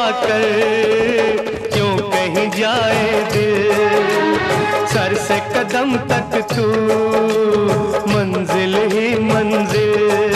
पाकर क्यों कहीं जाए दिल, सर से कदम तक तू मंजिल ही मंजिल।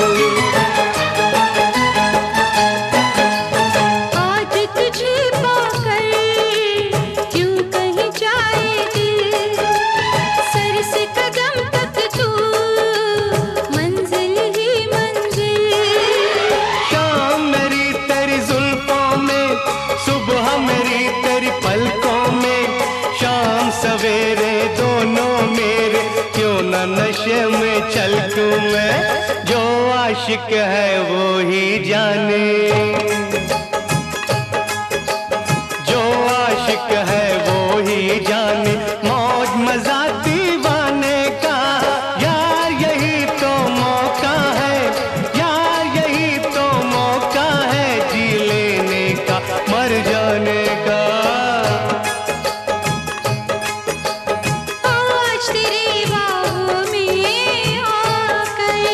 आज तुझे पाकर क्यों कहीं जाए दिल, सर से कदम तक तू मंजिल ही मंजिल। शाम मेरी तेरी जुल्फों में, सुबह मेरी तेरी पलकों में, शाम सवेरे दोनों मेरे क्यों न नशे में छलकूं मैं। जो आशिक है वो ही जाने, जो आशिक है वो ही जाने, मौज मजा दीवाने का। यार यही तो मौका है, यार यही तो मौका है, जी लेने का मर जाने का। आज तेरी बाहों में आ गई।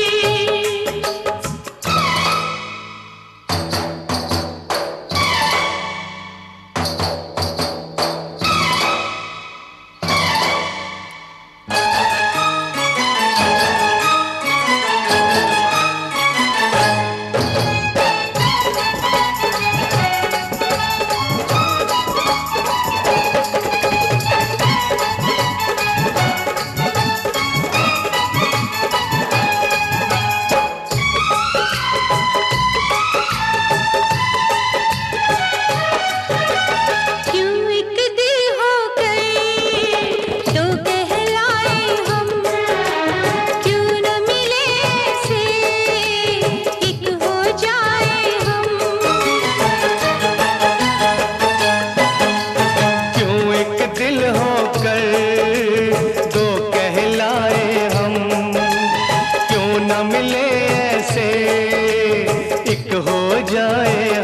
क्यों एक दिल हो गए तो कहलाए हम, क्यों न मिले ऐसे एक हो जाए हम। क्यों एक दिल होकर दो कहलाए हम, क्यों न मिले ऐसे एक हो जाए